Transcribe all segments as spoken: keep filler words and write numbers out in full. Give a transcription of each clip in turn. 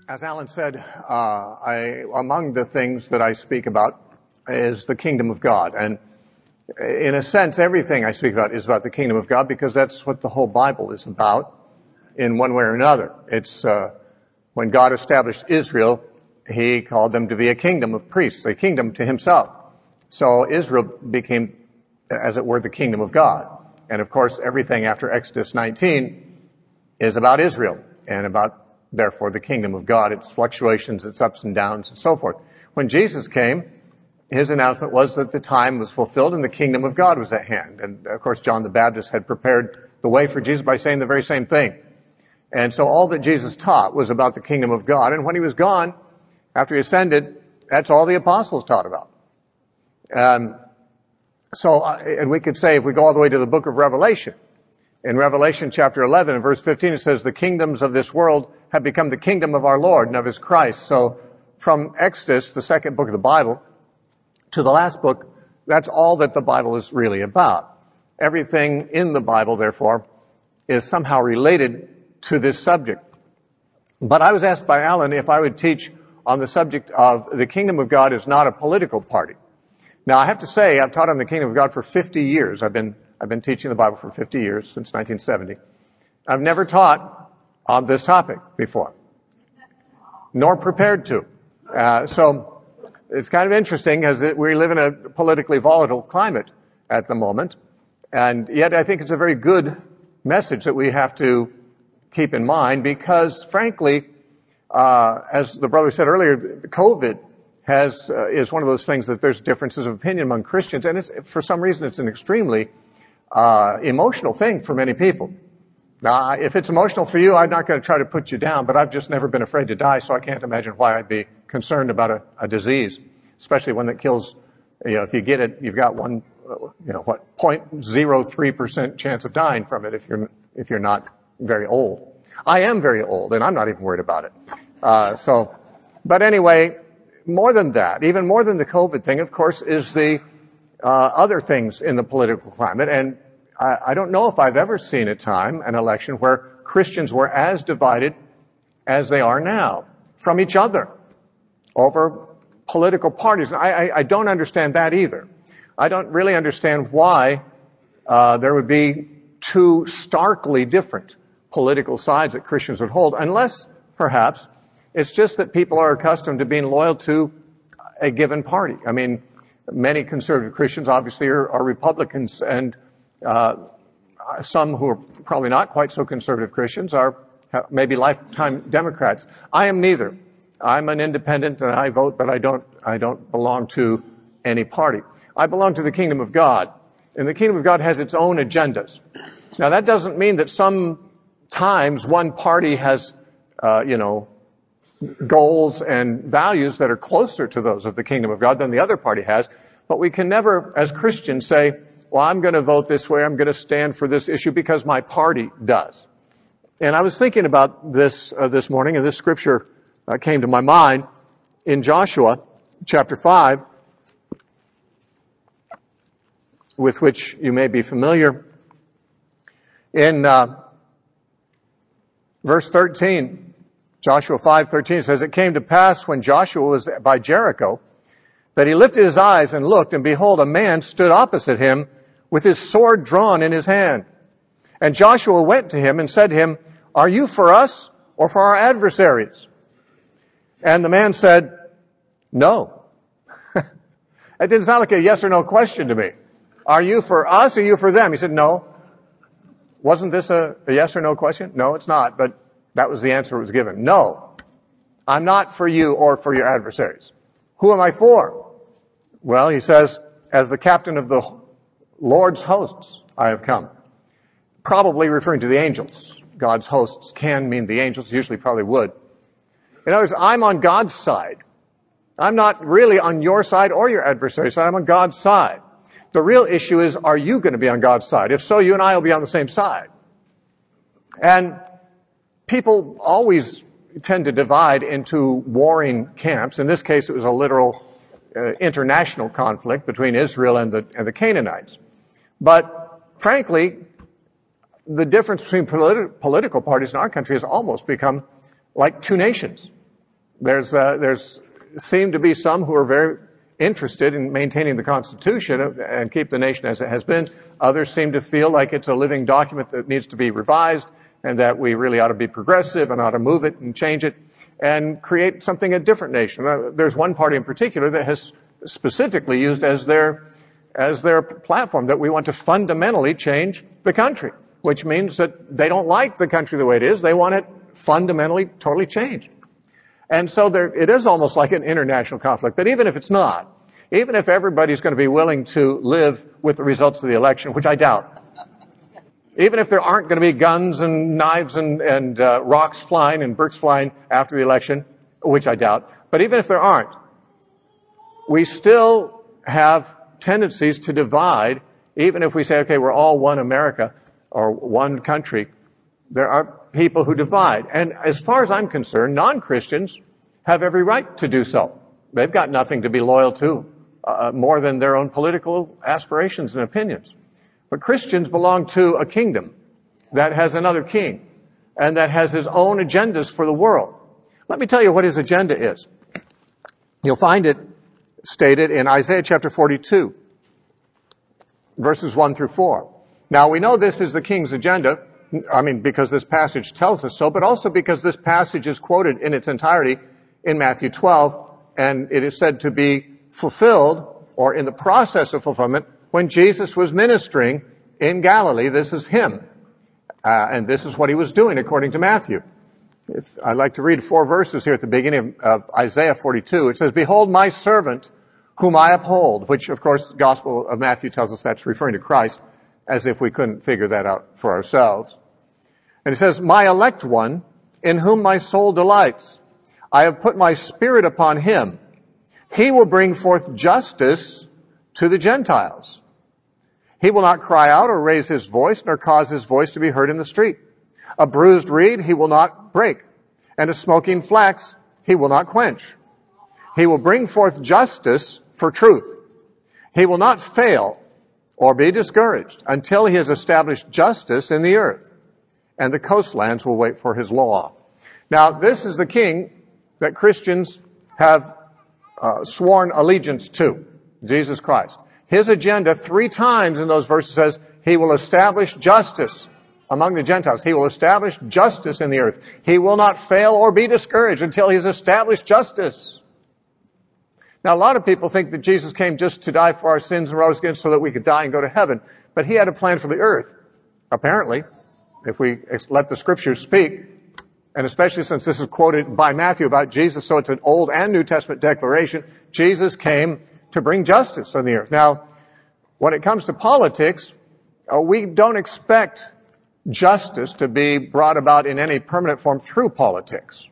As Alan said, uh, I, among the things that I speak about is the kingdom of God. And in a sense, everything I speak about is about the kingdom of God because that's what the whole Bible is about in one way or another. It's uh, when God established Israel, he called them to be a kingdom of priests, a kingdom to himself. So Israel became, as it were, the kingdom of God. And of course, everything after Exodus nineteen is about Israel and about therefore the kingdom of God, its fluctuations, its ups and downs, and so forth. When Jesus came, his announcement was that the time was fulfilled and the kingdom of God was at hand. And of course, John the Baptist had prepared the way for Jesus by saying the very same thing. And so all that Jesus taught was about the kingdom of God. And when he was gone, after he ascended, that's all the apostles taught about. Um, so, uh, and we could say, if we go all the way to the book of Revelation, in Revelation chapter eleven and verse fifteen, it says, the kingdoms of this world have become the kingdom of our Lord and of his Christ. So from Exodus, the second book of the Bible, to the last book, that's all that the Bible is really about. Everything in the Bible, therefore, is somehow related to this subject. But I was asked by Alan if I would teach on the subject of the kingdom of God is not a political party. Now, I have to say, I've taught on the kingdom of God for fifty years. I've been I've been teaching the Bible for fifty years, since nineteen seventy. I've never taught on this topic before, nor prepared to. Uh, so it's kind of interesting as it, we live in a politically volatile climate at the moment, and yet I think it's a very good message that we have to keep in mind because, frankly, uh, as the brother said earlier, COVID has uh, is one of those things that there's differences of opinion among Christians, and it's for some reason it's an extremely uh, emotional thing for many people. Now, if it's emotional for you, I'm not going to try to put you down, but I've just never been afraid to die, so I can't imagine why I'd be concerned about a, a disease, especially one that kills, you know, if you get it, you've got one, you know, what, zero point zero three percent chance of dying from it if you're, if you're not very old. I am very old, and I'm not even worried about it. Uh, so, but anyway, more than that, even more than the COVID thing, of course, is the uh, other things in the political climate, and I, I don't know if I've ever seen a time, an election, where Christians were as divided as they are now from each other over political parties. I, I, I don't understand that either. I don't really understand why uh, there would be two starkly different political sides that Christians would hold, unless, perhaps, it's just that people are accustomed to being loyal to a given party. I mean, many conservative Christians obviously are, are Republicans, and uh, some who are probably not quite so conservative Christians are maybe lifetime Democrats. I am neither. I'm an independent and I vote, but I don't, I don't belong to any party. I belong to the kingdom of God, and the kingdom of God has its own agendas. Now, that doesn't mean that sometimes one party has, uh, you know, goals and values that are closer to those of the kingdom of God than the other party has. But we can never, as Christians, say, well, I'm going to vote this way, I'm going to stand for this issue because my party does. And I was thinking about this uh, this morning, and this scripture uh, came to my mind in Joshua chapter five, with which you may be familiar. In uh, verse thirteen, Joshua five thirteen says, it came to pass when Joshua was by Jericho that he lifted his eyes and looked, and behold, a man stood opposite him with his sword drawn in his hand. And Joshua went to him and said to him, are you for us or for our adversaries? And the man said, no. It didn't sound like a yes or no question to me. Are you for us or are you for them? He said, no. Wasn't this a, a yes or no question? No, it's not, but that was the answer that was given. No, I'm not for you or for your adversaries. Who am I for? Well, he says, as the captain of the Lord's hosts, I have come. Probably referring to the angels. God's hosts can mean the angels, usually probably would. In other words, I'm on God's side. I'm not really on your side or your adversary's side. I'm on God's side. The real issue is, are you going to be on God's side? If so, you and I will be on the same side. And people always tend to divide into warring camps. In this case, it was a literal uh, international conflict between Israel and the, and the Canaanites. But frankly, the difference between politi- political parties in our country has almost become like two nations. There's, uh, there's seem to be some who are very interested in maintaining the Constitution and keep the nation as it has been. Others seem to feel like it's a living document that needs to be revised and that we really ought to be progressive and ought to move it and change it and create something, a different nation. Uh, there's one party in particular that has specifically used as their, as their platform that we want to fundamentally change the country, which means that they don't like the country the way it is. They want it fundamentally, totally changed. And so there, it is almost like an international conflict. But even if it's not, even if everybody's going to be willing to live with the results of the election, which I doubt, even if there aren't going to be guns and knives and, and uh, rocks flying and bricks flying after the election, which I doubt, but even if there aren't, we still have tendencies to divide, even if we say, okay, we're all one America or one country. There are people who divide. And as far as I'm concerned, non-Christians have every right to do so. They've got nothing to be loyal to uh, more than their own political aspirations and opinions. But Christians belong to a kingdom that has another king and that has his own agendas for the world. Let me tell you what his agenda is. You'll find it stated in Isaiah chapter forty-two, verses one through four. Now, we know this is the king's agenda, I mean, because this passage tells us so, but also because this passage is quoted in its entirety in Matthew twelve, and it is said to be fulfilled, or in the process of fulfillment, when Jesus was ministering in Galilee. This is him, uh, and this is what he was doing according to Matthew. If, I'd like to read four verses here at the beginning of, of Isaiah forty-two. It says, "Behold my servant, whom I uphold," which, of course, the Gospel of Matthew tells us that's referring to Christ, as if we couldn't figure that out for ourselves. And it says, "My elect one, in whom my soul delights. I have put my spirit upon him. He will bring forth justice to the Gentiles. He will not cry out or raise his voice, nor cause his voice to be heard in the street. A bruised reed he will not break, and a smoking flax he will not quench. He will bring forth justice for truth. He will not fail or be discouraged until he has established justice in the earth, and the coastlands will wait for his law." Now, this is the king that Christians have uh, sworn allegiance to, Jesus Christ. His agenda, three times in those verses, says he will establish justice among the Gentiles. He will establish justice in the earth. He will not fail or be discouraged until he has established justice. Now, a lot of people think that Jesus came just to die for our sins and rose again so that we could die and go to heaven. But he had a plan for the earth, apparently, if we let the Scriptures speak. And especially since this is quoted by Matthew about Jesus, so it's an Old and New Testament declaration. Jesus came to bring justice on the earth. Now, when it comes to politics, uh, we don't expect justice to be brought about in any permanent form through politics.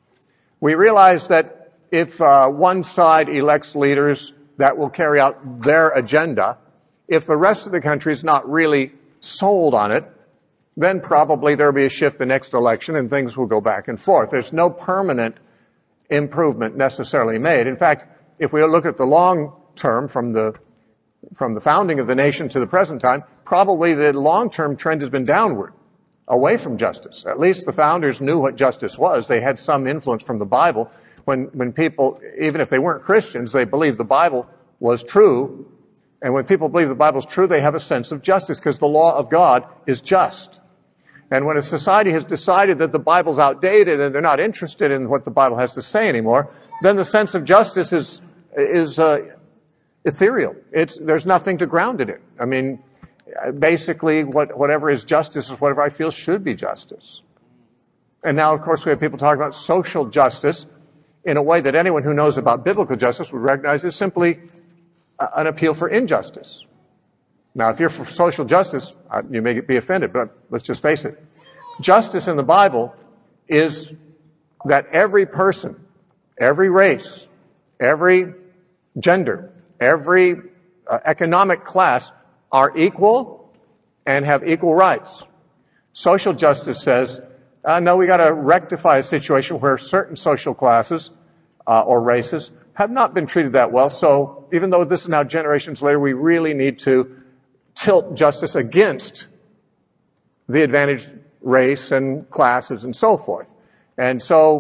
We realize that if uh, one side elects leaders that will carry out their agenda, if the rest of the country is not really sold on it, then probably there will be a shift the next election and things will go back and forth. There's no permanent improvement necessarily made. In fact, if we look at the long term from the from the founding of the nation to the present time, probably the long-term trend has been downward, away from justice. At least the founders knew what justice was. They had some influence from the Bible. When when people, even if they weren't Christians, they believed the Bible was true. And when people believe the Bible is true, they have a sense of justice because the law of God is just. And when a society has decided that the Bible's outdated and they're not interested in what the Bible has to say anymore, then the sense of justice is is uh, ethereal. It's there's nothing to ground it in. I mean, basically, what whatever is justice is whatever I feel should be justice. And now, of course, we have people talking about social justice in a way that anyone who knows about biblical justice would recognize is simply an appeal for injustice. Now, if you're for social justice, you may be offended, but let's just face it. Justice in the Bible is that every person, every race, every gender, every uh, economic class are equal and have equal rights. Social justice says, uh, no, we got to rectify a situation where certain social classes uh, or races have not been treated that well. So even though this is now generations later, we really need to tilt justice against the advantaged race and classes and so forth. And so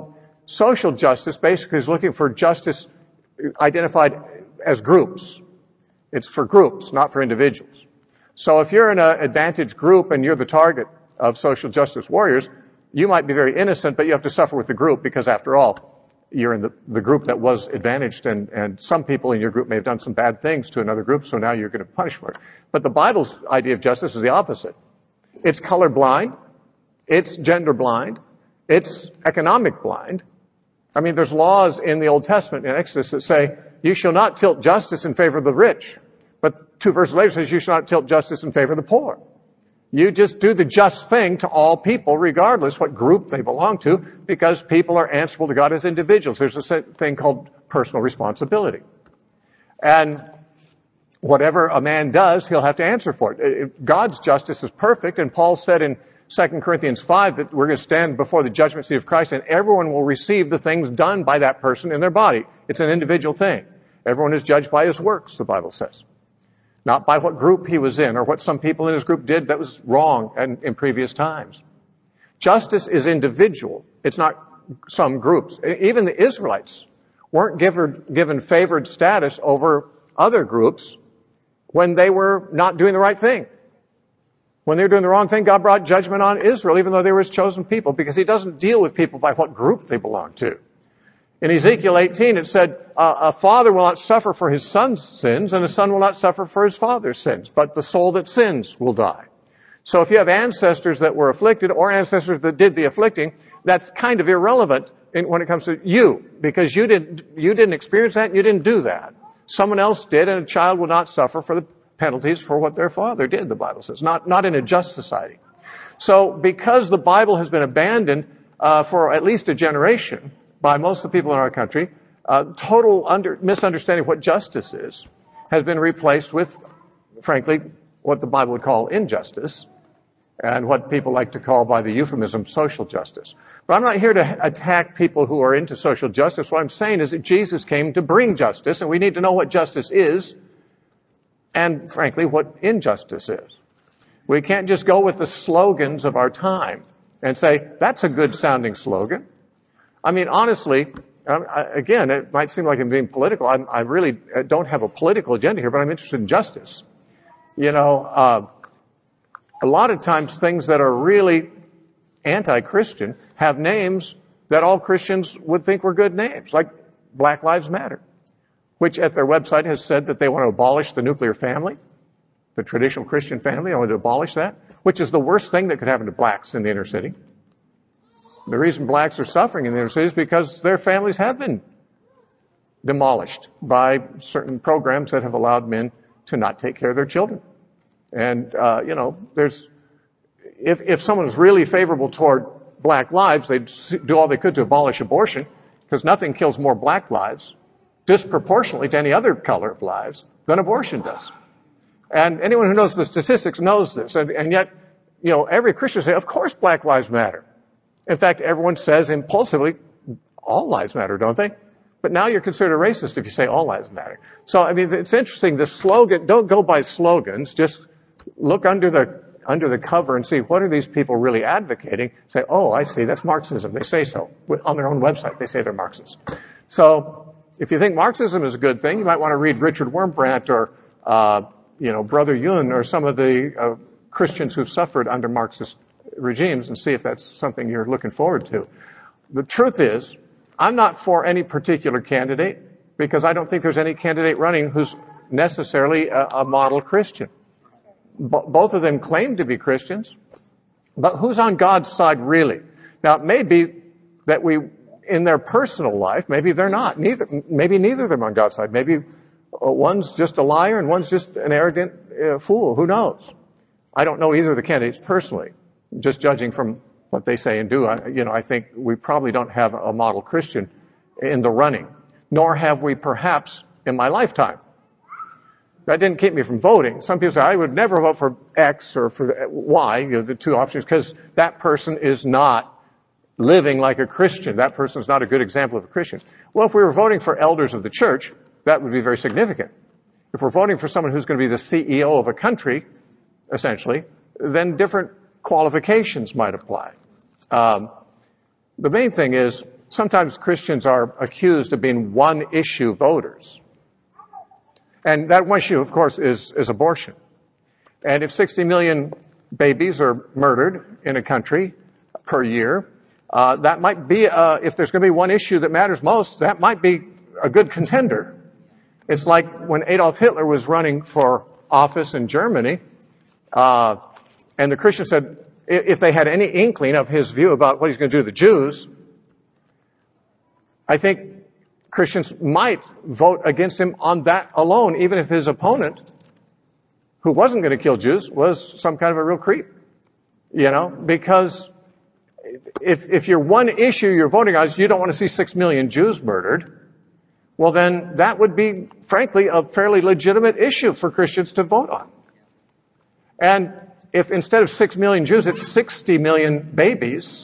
social justice basically is looking for justice identified as groups. It's for groups, not for individuals. So if you're in an advantaged group and you're the target of social justice warriors, you might be very innocent, but you have to suffer with the group because, after all, you're in the, the group that was advantaged, and, and some people in your group may have done some bad things to another group, so now you're going to punish for it. But the Bible's idea of justice is the opposite. It's color blind. It's gender blind. It's economic blind. I mean, there's laws in the Old Testament in Exodus that say, you shall not tilt justice in favor of the rich. But two verses later says, you shall not tilt justice in favor of the poor. You just do the just thing to all people, regardless what group they belong to, because people are answerable to God as individuals. There's a thing called personal responsibility. And whatever a man does, he'll have to answer for it. God's justice is perfect, and Paul said in Second Corinthians five that we're going to stand before the judgment seat of Christ, and everyone will receive the things done by that person in their body. It's an individual thing. Everyone is judged by his works, the Bible says. Not by what group he was in or what some people in his group did that was wrong in, in previous times. Justice is individual. It's not some groups. Even the Israelites weren't given, given favored status over other groups when they were not doing the right thing. When they were doing the wrong thing, God brought judgment on Israel, even though they were his chosen people, because he doesn't deal with people by what group they belong to. In Ezekiel eighteen, it said, uh, a father will not suffer for his son's sins, and a son will not suffer for his father's sins, but the soul that sins will die. So if you have ancestors that were afflicted or ancestors that did the afflicting, that's kind of irrelevant in, when it comes to you, because you didn't, you didn't experience that, and you didn't do that. Someone else did, and a child will not suffer for the penalties for what their father did, the Bible says. Not, not in a just society. So because the Bible has been abandoned uh, for at least a generation by most of the people in our country, uh, total under, misunderstanding of what justice is has been replaced with, frankly, what the Bible would call injustice and what people like to call by the euphemism social justice. But I'm not here to attack people who are into social justice. What I'm saying is that Jesus came to bring justice, and we need to know what justice is and, frankly, what injustice is. We can't just go with the slogans of our time and say, that's a good sounding slogan. I mean, honestly, again, it might seem like I'm being political. I'm, I really don't have a political agenda here, but I'm interested in justice. You know, uh, a lot of times things that are really anti-Christian have names that all Christians would think were good names, like Black Lives Matter, which at their website has said that they want to abolish the nuclear family, the traditional Christian family. They want to abolish that, which is the worst thing that could happen to blacks in the inner city. The reason blacks are suffering in the inner city is because their families have been demolished by certain programs that have allowed men to not take care of their children. And, uh, you know, there's, if, if someone is really favorable toward black lives, they'd do all they could to abolish abortion, because nothing kills more black lives disproportionately to any other color of lives than abortion does. And anyone who knows the statistics knows this. And, and yet, you know, every Christian says, of course black lives matter. In fact, everyone says impulsively, all lives matter, don't they? But now you're considered a racist if you say all lives matter. So, I mean, it's interesting. The slogan, don't go by slogans. Just look under the, under the cover and see what are these people really advocating. Say, oh, I see. That's Marxism. They say so. On their own website, they say they're Marxists. So, if you think Marxism is a good thing, you might want to read Richard Wurmbrand or, uh, you know, Brother Yun or some of the uh, Christians who've suffered under Marxist regimes and see if that's something you're looking forward to. The truth is, I'm not for any particular candidate because I don't think there's any candidate running who's necessarily a, a model Christian. B- both of them claim to be Christians, but who's on God's side really? Now, it may be that we, in their personal life, maybe they're not. Neither, maybe neither of them are on God's side. Maybe one's just a liar and one's just an arrogant uh, fool. Who knows? I don't know either of the candidates personally. Just judging from what they say and do, I, you know, I think we probably don't have a model Christian in the running, nor have we perhaps in my lifetime. That didn't keep me from voting. Some people say, I would never vote for X or for Y, you know, the two options, because that person is not living like a Christian. That person is not a good example of a Christian. Well, if we were voting for elders of the church, that would be very significant. If we're voting for someone who's going to be the C E O of a country, essentially, then different qualifications might apply. Um, the main thing is, sometimes Christians are accused of being one-issue voters. And that one issue, of course, is, is abortion. And if sixty million babies are murdered in a country per year, uh, that might be, uh, if there's going to be one issue that matters most, that might be a good contender. It's like when Adolf Hitler was running for office in Germany, uh, and the Christians said, if they had any inkling of his view about what he's going to do to the Jews, I think Christians might vote against him on that alone, even if his opponent, who wasn't going to kill Jews, was some kind of a real creep. You know, because if, if your one issue you're voting on is you don't want to see six million Jews murdered, well then that would be, frankly, a fairly legitimate issue for Christians to vote on. And if instead of six million Jews, it's sixty million babies,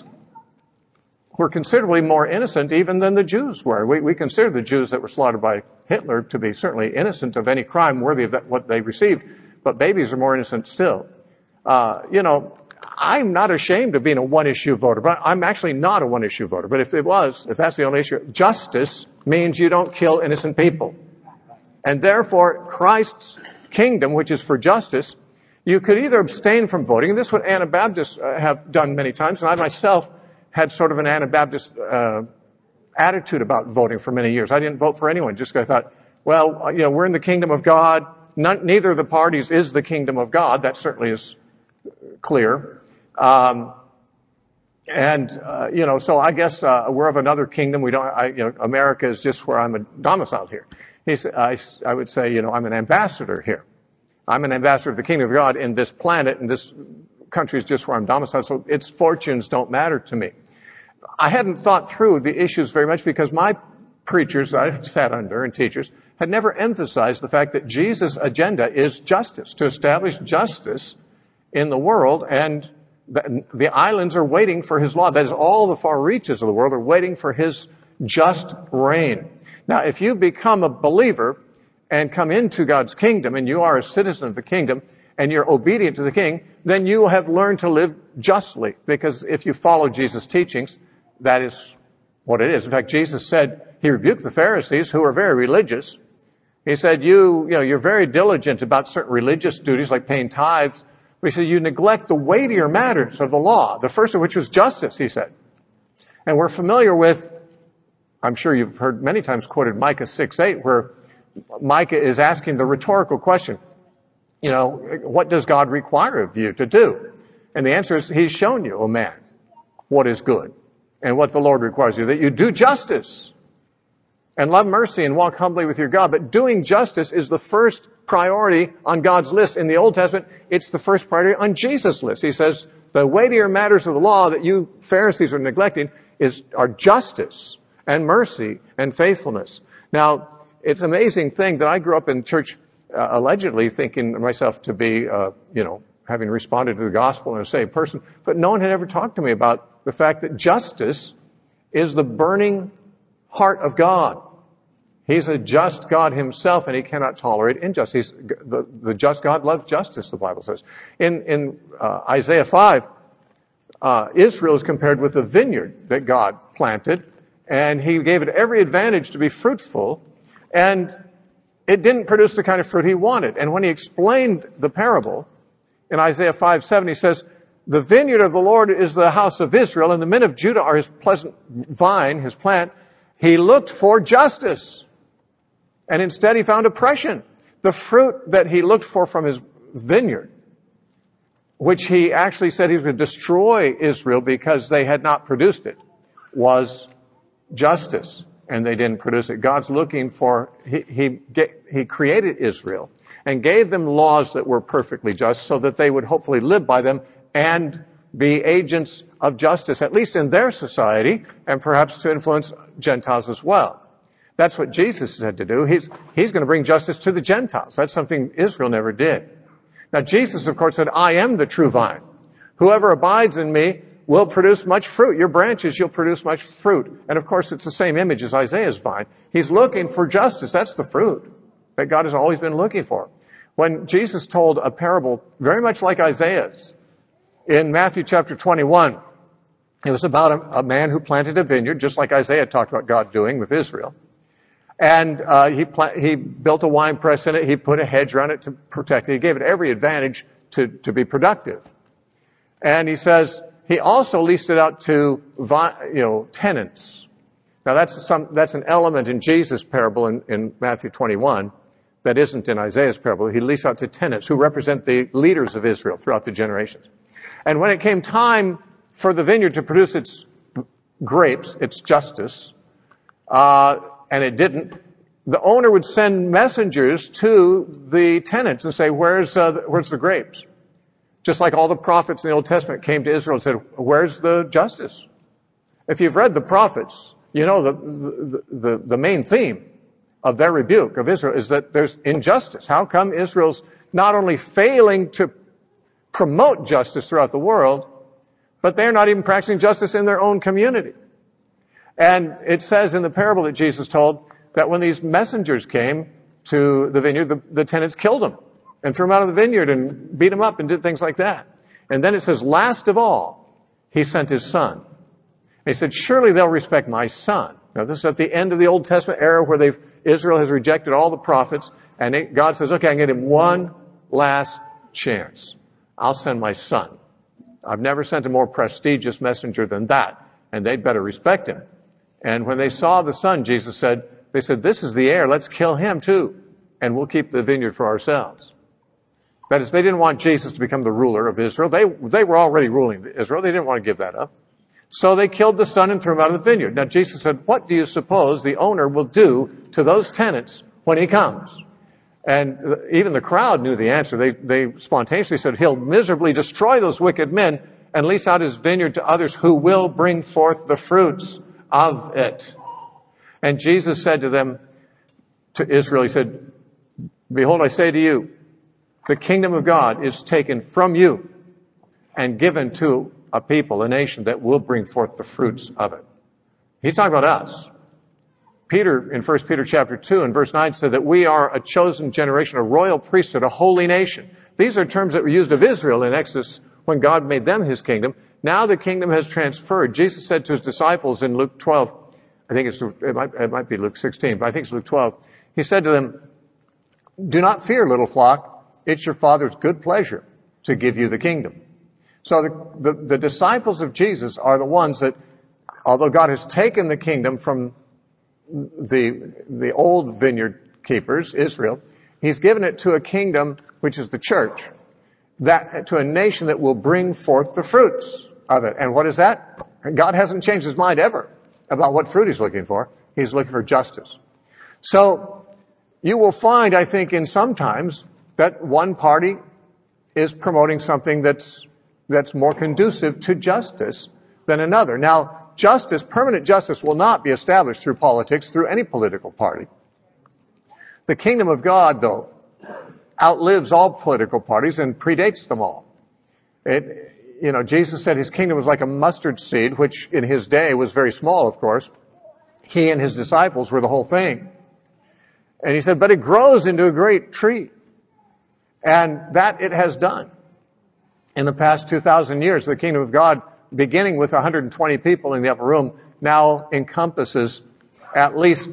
were considerably more innocent even than the Jews were. We, we consider the Jews that were slaughtered by Hitler to be certainly innocent of any crime worthy of that, what they received, but babies are more innocent still. Uh, you know, I'm not ashamed of being a one-issue voter, but I'm actually not a one-issue voter. But if it was, if that's the only issue, justice means you don't kill innocent people. And therefore, Christ's kingdom, which is for justice, you could either abstain from voting, and this is what Anabaptists uh, have done many times, and I myself had sort of an Anabaptist uh, attitude about voting for many years. I didn't vote for anyone just because I thought, well, you know, we're in the kingdom of God. None, neither of the parties is the kingdom of God. That certainly is clear. Um, and, uh, you know, so I guess uh, we're of another kingdom. We don't, I, you know, America is just where I'm a domiciled here. He said, I, I would say, you know, I'm an ambassador here. I'm an ambassador of the kingdom of God in this planet, and this country is just where I'm domiciled, so its fortunes don't matter to me. I hadn't thought through the issues very much because my preachers I sat under and teachers had never emphasized the fact that Jesus' agenda is justice, to establish justice in the world, and the, the islands are waiting for his law. That is, all the far reaches of the world are waiting for his just reign. Now, if you become a believer and come into God's kingdom, and you are a citizen of the kingdom, and you're obedient to the king, then you have learned to live justly. Because if you follow Jesus' teachings, that is what it is. In fact, Jesus said, he rebuked the Pharisees, who are very religious. He said, you, you know, you're very diligent about certain religious duties, like paying tithes. But he said, you neglect the weightier matters of the law, the first of which was justice, he said. And we're familiar with, I'm sure you've heard many times quoted Micah six eight, where Micah is asking the rhetorical question, you know, what does God require of you to do? And the answer is, he's shown you, O man, what is good and what the Lord requires you, that you do justice and love mercy and walk humbly with your God. But doing justice is the first priority on God's list. In the Old Testament, it's the first priority on Jesus' list. He says, the weightier matters of the law that you Pharisees are neglecting is, are justice and mercy and faithfulness. Now, it's an amazing thing that I grew up in church uh, allegedly thinking myself to be, uh, you know, having responded to the gospel and a saved person, but no one had ever talked to me about the fact that justice is the burning heart of God. He's a just God himself, and he cannot tolerate injustice. The, the just God loves justice, the Bible says. In, in uh, Isaiah five, uh, Israel is compared with the vineyard that God planted, and he gave it every advantage to be fruitful, and it didn't produce the kind of fruit he wanted. And when he explained the parable in Isaiah five seven, he says, the vineyard of the Lord is the house of Israel, and the men of Judah are his pleasant vine, his plant. He looked for justice, and instead he found oppression. The fruit that he looked for from his vineyard, which he actually said he was going to destroy Israel because they had not produced it, was justice. And they didn't produce it. God's looking for, he, he, he created Israel and gave them laws that were perfectly just so that they would hopefully live by them and be agents of justice, at least in their society, and perhaps to influence Gentiles as well. That's what Jesus said to do. He's, he's going to bring justice to the Gentiles. That's something Israel never did. Now, Jesus, of course, said, I am the true vine. Whoever abides in me will produce much fruit. Your branches, you'll produce much fruit. And of course, it's the same image as Isaiah's vine. He's looking for justice. That's the fruit that God has always been looking for. When Jesus told a parable very much like Isaiah's in Matthew chapter twenty-one, It was about a, a man who planted a vineyard, just like Isaiah talked about God doing with Israel. And uh, he pla- he built a wine press in it. He put a hedge around it to protect it. He gave it every advantage to, to be productive. And he says he also leased it out to vi- you know tenants. Now that's some that's an element in Jesus' parable in, in Matthew twenty-one that isn't in Isaiah's parable. He leased out to tenants who represent the leaders of Israel throughout the generations. And when it came time for the vineyard to produce its grapes, its justice, uh, and it didn't, the owner would send messengers to the tenants and say, where's, uh, where's the grapes? Just like all the prophets in the Old Testament came to Israel and said, where's the justice? If you've read the prophets, you know the, the, the, the main theme of their rebuke of Israel is that there's injustice. How come Israel's not only failing to promote justice throughout the world, but they're not even practicing justice in their own community? And it says in the parable that Jesus told that when these messengers came to the vineyard, the, the tenants killed them and threw them out of the vineyard and beat them up and did things like that. And then it says, last of all, he sent his son. He said, surely they'll respect my son. Now, this is at the end of the Old Testament era where they've, Israel has rejected all the prophets, and it, God says, okay, I can get him one last chance. I'll send my son. I've never sent a more prestigious messenger than that, and they'd better respect him. And when they saw the son, Jesus said, they said, this is the heir, let's kill him too, and we'll keep the vineyard for ourselves. That is, they didn't want Jesus to become the ruler of Israel. They, they were already ruling Israel. They didn't want to give that up. So they killed the son and threw him out of the vineyard. Now Jesus said, what do you suppose the owner will do to those tenants when he comes? And even the crowd knew the answer. They, they spontaneously said, he'll miserably destroy those wicked men and lease out his vineyard to others who will bring forth the fruits of it. And Jesus said to them, to Israel, he said, behold, I say to you, the kingdom of God is taken from you and given to a people, a nation that will bring forth the fruits of it. He's talking about us. Peter, in First Peter chapter two and verse nine, said that we are a chosen generation, a royal priesthood, a holy nation. These are terms that were used of Israel in Exodus when God made them his kingdom. Now the kingdom has transferred. Jesus said to his disciples in Luke twelve, I think it's, it might, it might be Luke sixteen, but I think it's Luke twelve. He said to them, do not fear, little flock. It's your Father's good pleasure to give you the kingdom. So the, the, the disciples of Jesus are the ones that, although God has taken the kingdom from the, the old vineyard keepers, Israel, he's given it to a kingdom, which is the church, that, to a nation that will bring forth the fruits of it. And what is that? God hasn't changed his mind ever about what fruit he's looking for. He's looking for justice. So you will find, I think, in sometimes that one party is promoting something that's that's more conducive to justice than another. Now, justice, permanent justice, will not be established through politics, through any political party. The kingdom of God, though, outlives all political parties and predates them all. It, you know, Jesus said his kingdom was like a mustard seed, which in his day was very small, of course. He and his disciples were the whole thing. And he said, but it grows into a great tree. And that it has done. In the past two thousand years, the kingdom of God, beginning with one hundred twenty people in the upper room, now encompasses at least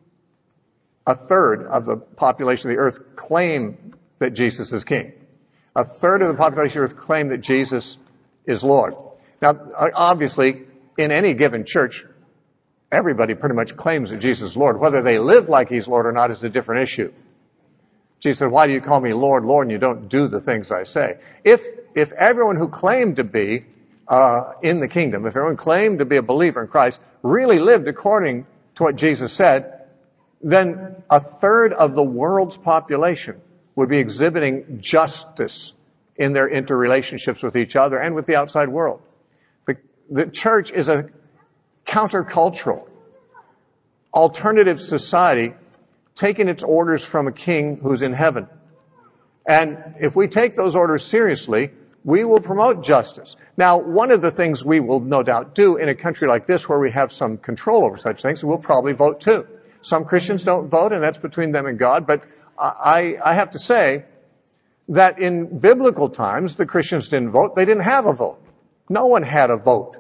a third of the population of the earth claim that Jesus is king. A third of the population of the earth claim that Jesus is Lord. Now, obviously, in any given church, everybody pretty much claims that Jesus is Lord. Whether they live like he's Lord or not is a different issue. Jesus said, why do you call me Lord, Lord, and you don't do the things I say? If if everyone who claimed to be uh in the kingdom, if everyone claimed to be a believer in Christ, really lived according to what Jesus said, then a third of the world's population would be exhibiting justice in their interrelationships with each other and with the outside world. The, the church is a countercultural, alternative society taking its orders from a king who's in heaven. And if we take those orders seriously, we will promote justice. Now, one of the things we will no doubt do in a country like this where we have some control over such things, we'll probably vote too. Some Christians don't vote, and that's between them and God, but I, I have to say that in biblical times, the Christians didn't vote. They didn't have a vote. No one had a vote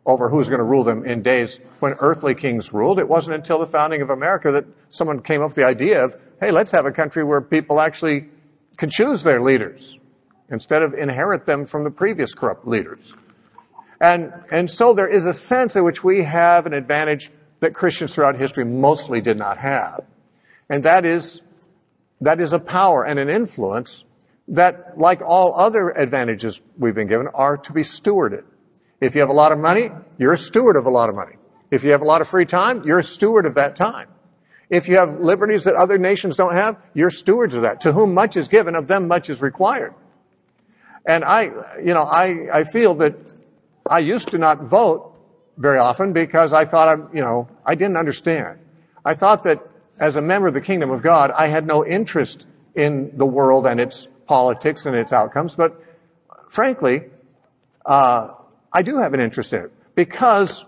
over who's going to rule them in days when earthly kings ruled. It wasn't until the founding of America that someone came up with the idea of, hey, let's have a country where people actually can choose their leaders instead of inherit them from the previous corrupt leaders. And, and so there is a sense in which we have an advantage that Christians throughout history mostly did not have. And that is, that is a power and an influence that, like all other advantages we've been given, are to be stewarded. If you have a lot of money, you're a steward of a lot of money. If you have a lot of free time, you're a steward of that time. If you have liberties that other nations don't have, you're stewards of that. To whom much is given, of them much is required. And I, you know, I, I feel that I used to not vote very often because I thought, I, you know, I didn't understand. I thought that as a member of the kingdom of God, I had no interest in the world and its politics and its outcomes. But frankly, uh, I do have an interest in it because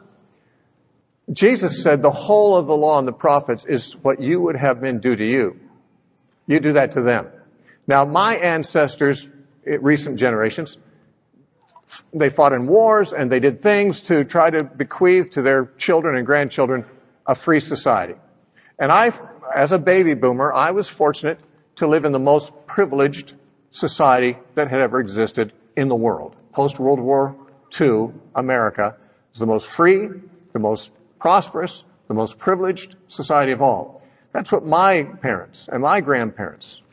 Jesus said the whole of the law and the prophets is what you would have men do to you. You do that to them. Now, my ancestors, recent generations, they fought in wars and they did things to try to bequeath to their children and grandchildren a free society. And I, as a baby boomer, I was fortunate to live in the most privileged society that had ever existed in the world. Post-World War Two, America is the most free, the most prosperous, the most privileged society of all. That's what my parents and my grandparents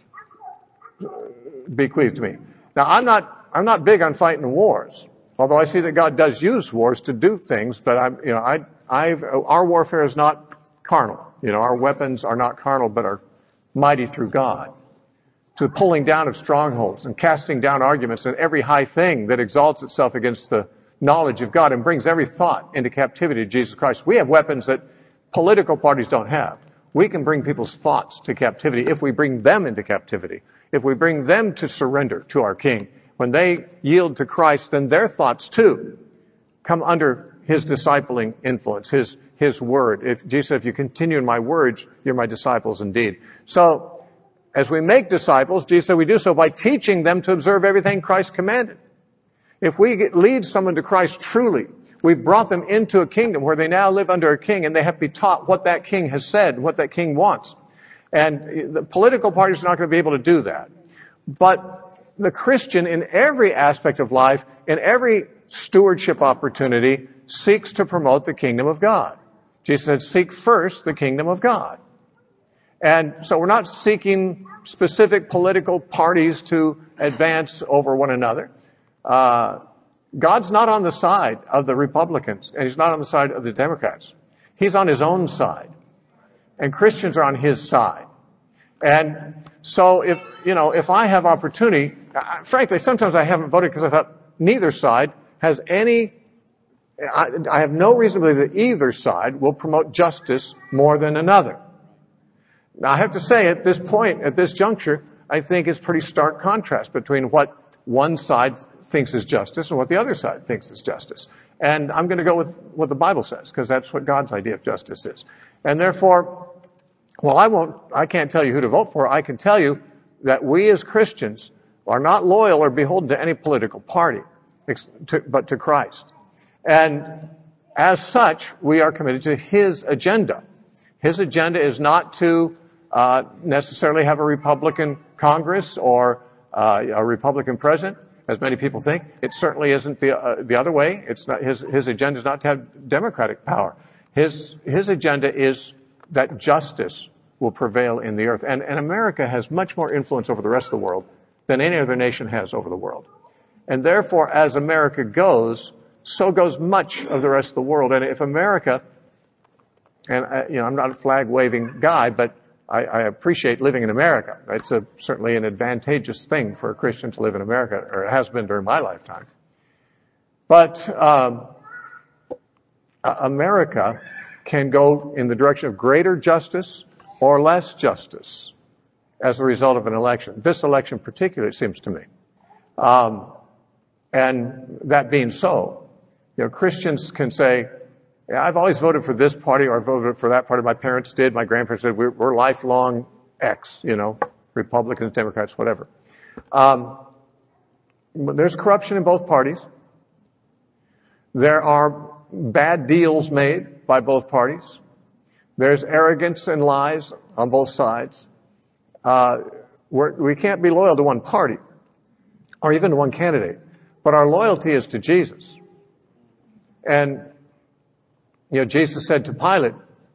bequeathed to me. Now, I'm not, I'm not big on fighting wars, although I see that God does use wars to do things, but I'm, you know, I, I've, our warfare is not carnal. You know, our weapons are not carnal, but are mighty through God. To the pulling down of strongholds and casting down arguments and every high thing that exalts itself against the knowledge of God and brings every thought into captivity to Jesus Christ. We have weapons that political parties don't have. We can bring people's thoughts to captivity if we bring them into captivity. If we bring them to surrender to our King. When they yield to Christ, then their thoughts too come under His discipling influence, His, His word. If Jesus said, if you continue in my words, you're my disciples indeed. So, as we make disciples, Jesus said we do so by teaching them to observe everything Christ commanded. If we get, lead someone to Christ truly, we've brought them into a kingdom where they now live under a king and they have to be taught what that king has said, what that king wants. And the political parties are not going to be able to do that. But the Christian in every aspect of life, in every stewardship opportunity, seeks to promote the kingdom of God. Jesus said, seek first the kingdom of God. And so we're not seeking specific political parties to advance over one another. Uh, God's not on the side of the Republicans, and He's not on the side of the Democrats. He's on His own side. And Christians are on His side. And so if, you know, if I have opportunity, uh, frankly, sometimes I haven't voted because I thought neither side has any, I, I have no reason to believe that either side will promote justice more than another. Now, I have to say, at this point, at this juncture, I think it's pretty stark contrast between what one side thinks is justice and what the other side thinks is justice. And I'm going to go with what the Bible says, because that's what God's idea of justice is. And therefore, well, I won't, I can't tell you who to vote for. I can tell you that we as Christians are not loyal or beholden to any political party, but to Christ. And as such, we are committed to His agenda. His agenda is not to uh, necessarily have a Republican Congress or uh, a Republican president, as many people think. It certainly isn't the uh, the other way. It's not his his agenda is not to have democratic power. His his agenda is that justice will prevail in the earth, and and America has much more influence over the rest of the world than any other nation has over the world. And therefore, as America goes, so goes much of the rest of the world. And if America, and uh, you know, I'm not a flag waving guy, but I, I appreciate living in America. It's a, certainly an advantageous thing for a Christian to live in America, or it has been during my lifetime. But um, America can go in the direction of greater justice or less justice as a result of an election. This election particularly, it seems to me. Um, and that being so, you know, Christians can say, yeah, I've always voted for this party or I voted for that party. My parents did. My grandparents did. We're, we're lifelong X, you know, Republicans, Democrats, whatever. Um, there's corruption in both parties. There are bad deals made by both parties. There's arrogance and lies on both sides. Uh, we're, we can't be loyal to one party or even to one candidate, but our loyalty is to Jesus. And, you know, Jesus said to Pilate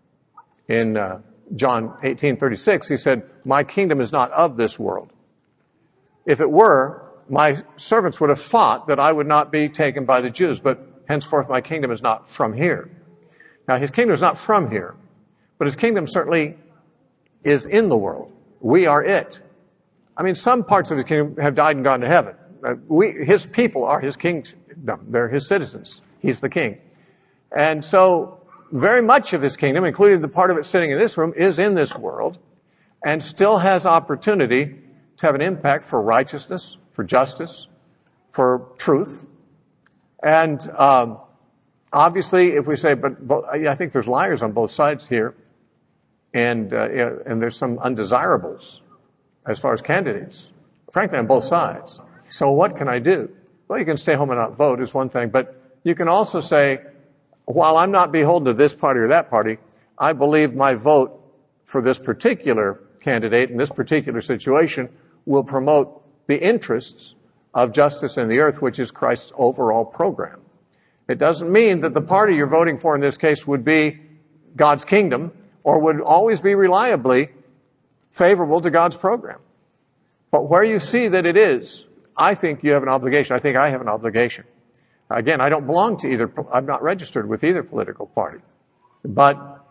in uh, John eighteen thirty-six, he said, "My kingdom is not of this world. If it were, my servants would have fought that I would not be taken by the Jews, but henceforth my kingdom is not from here." Now, his kingdom is not from here, but his kingdom certainly is in the world. We are it. I mean, some parts of his kingdom have died and gone to heaven. Uh, we, his people are his kingdom. They're his citizens. He's the king. And so very much of his kingdom, including the part of it sitting in this room, is in this world and still has opportunity to have an impact for righteousness, for justice, for truth. And um, obviously, if we say, but, but I think there's liars on both sides here, and uh, and there's some undesirables as far as candidates, frankly, on both sides. So what can I do? Well, you can stay home and not vote is one thing, but you can also say, while I'm not beholden to this party or that party, I believe my vote for this particular candidate in this particular situation will promote the interests of justice in the earth, which is Christ's overall program. It doesn't mean that the party you're voting for in this case would be God's kingdom or would always be reliably favorable to God's program. But where you see that it is, I think you have an obligation. I think I have an obligation. Again, I don't belong to either. I'm not registered with either political party. But,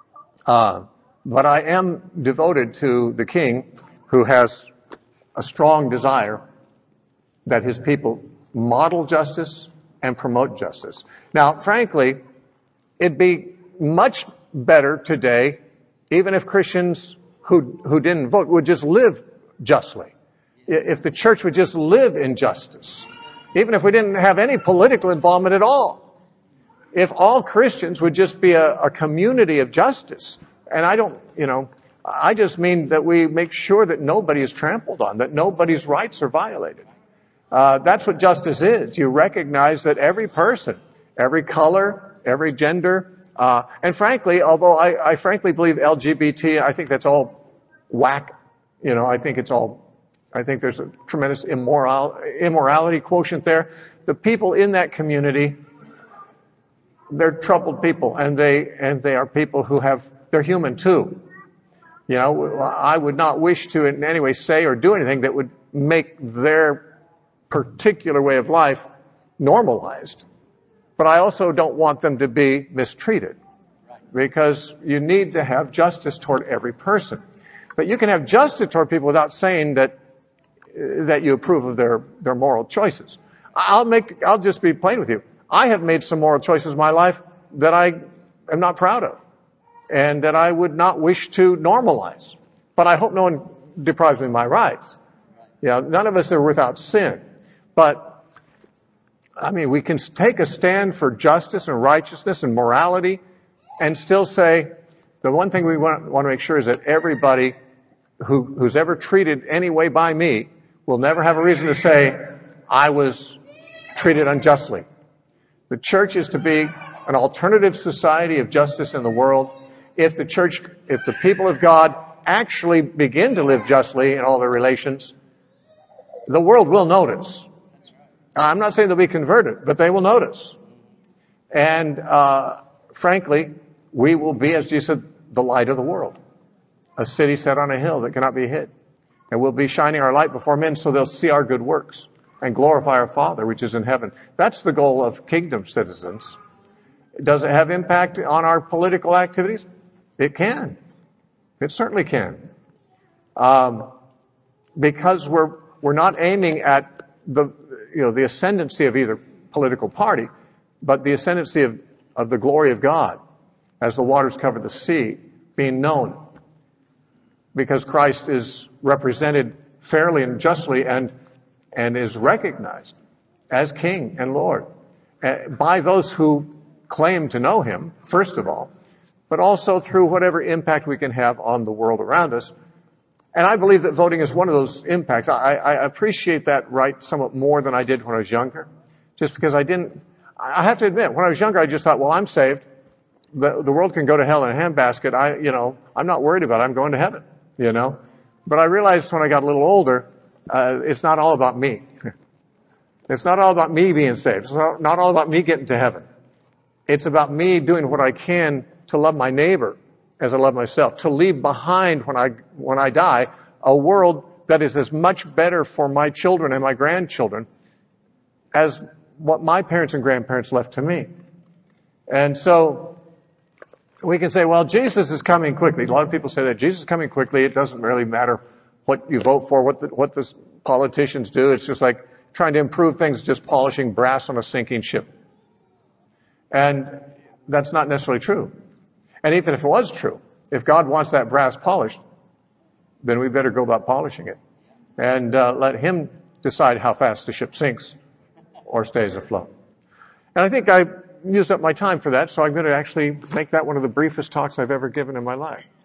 uh, but I am devoted to the King, who has a strong desire that his people model justice and promote justice. Now, frankly, it'd be much better today, even if Christians who who didn't vote would just live justly. If the church would just live in justice. Even if we didn't have any political involvement at all. If all Christians would just be a, a community of justice. And I don't, you know, I just mean that we make sure that nobody is trampled on, that nobody's rights are violated. Uh, that's what justice is. You recognize that every person, every color, every gender, uh, and frankly, although I, I frankly believe L G B T, I think that's all whack. You know, I think it's all I think there's a tremendous immoral, immorality quotient there. The people in that community, they're troubled people, and they and they are people who have, they're human too. You know, I would not wish to in any way say or do anything that would make their particular way of life normalized. But I also don't want them to be mistreated, because you need to have justice toward every person. But you can have justice toward people without saying that that you approve of their, their moral choices. I'll make, I'll just be plain with you. I have made some moral choices in my life that I am not proud of and that I would not wish to normalize. But I hope no one deprives me of my rights. You know, none of us are without sin. But, I mean, we can take a stand for justice and righteousness and morality and still say, the one thing we want, want to make sure is that everybody who, who's ever treated any way by me will never have a reason to say, I was treated unjustly. The church is to be an alternative society of justice in the world. If the church, if the people of God actually begin to live justly in all their relations, the world will notice. I'm not saying they'll be converted, but they will notice. And, uh, frankly, we will be, as Jesus said, the light of the world. A city set on a hill that cannot be hid. And we'll be shining our light before men so they'll see our good works and glorify our Father which is in heaven. That's the goal of kingdom citizens. Does it have impact on our political activities? It can. It certainly can. Um, because we're we're not aiming at the you know the ascendancy of either political party, but the ascendancy of, of the glory of God as the waters cover the sea, being known. Because Christ is represented fairly and justly and and is recognized as King and Lord uh, by those who claim to know Him, first of all, but also through whatever impact we can have on the world around us. And I believe that voting is one of those impacts. I, I appreciate that right somewhat more than I did when I was younger, just because I didn't, I have to admit, when I was younger, I just thought, well, I'm saved. The, the world can go to hell in a handbasket. I, you know, I'm not worried about it. I'm going to heaven, you know. But I realized when I got a little older, uh, it's not all about me. It's not all about me being saved. It's not, not all about me getting to heaven. It's about me doing what I can to love my neighbor as I love myself, to leave behind when I, when I die a world that is as much better for my children and my grandchildren as what my parents and grandparents left to me. And so we can say, well, Jesus is coming quickly. A lot of people say that Jesus is coming quickly. It doesn't really matter what you vote for, what the, what the politicians do. It's just like trying to improve things, just polishing brass on a sinking ship. And that's not necessarily true. And even if it was true, if God wants that brass polished, then we better go about polishing it and uh, let him decide how fast the ship sinks or stays afloat. And I think I used up my time for that, so I'm going to actually make that one of the briefest talks I've ever given in my life.